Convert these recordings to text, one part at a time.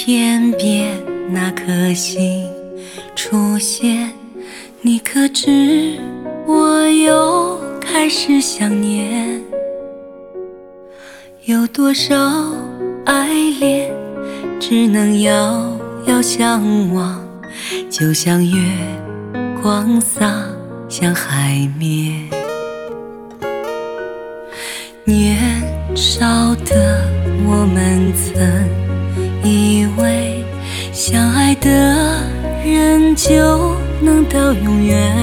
天边那颗星出现，你可知我又开始想念？有多少爱恋只能遥遥相望，就像月光洒向海面。年少的我们曾以为相爱的人就能到永远，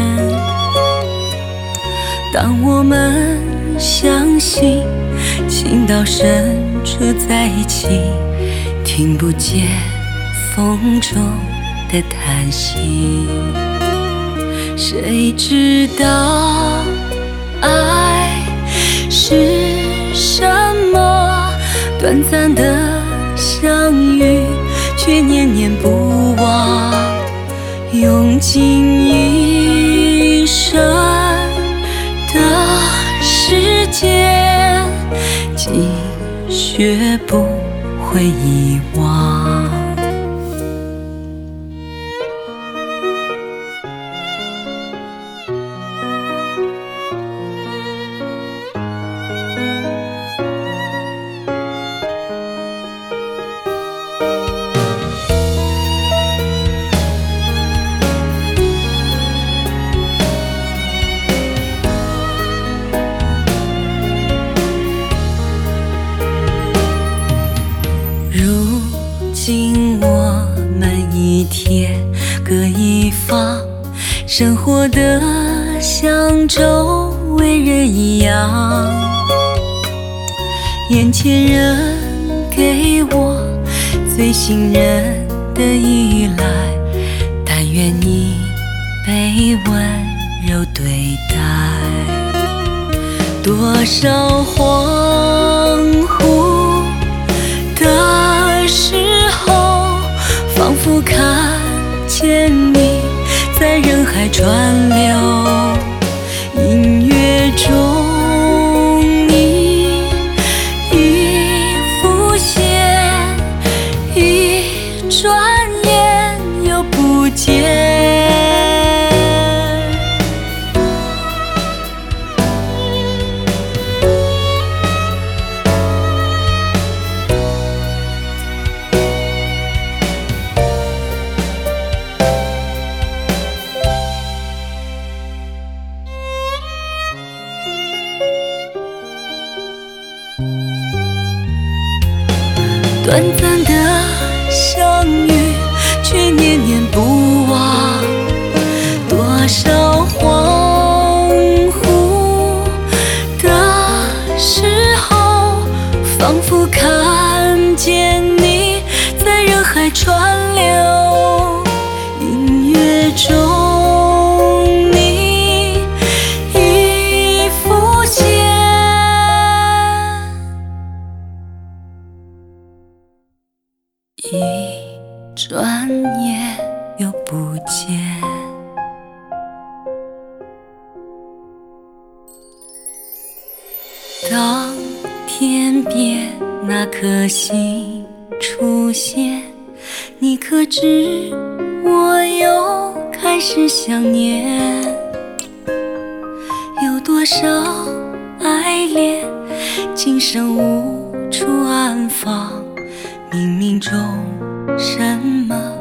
当我们相信情到深处在一起，听不见风中的叹息。谁知道爱是什么？短暂的相遇，却念念不忘，用尽一生的时间，积雪不会遗忘。如今我们一天各一方，生活的像周围人一样。眼前人给我最信任的依赖，但愿你被温柔对待。多少恍惚的时候，仿佛看见你在人海川流，音乐中你已浮现，一转眼又不见。短暂的相遇，却念念不忘。多少恍惚的时候，仿佛看见你在人海川流，音乐中你已浮现，一转眼又不见。当天边那颗星出现，你可知我又开始想念？有多少爱恋今生无处安放，冥冥中什么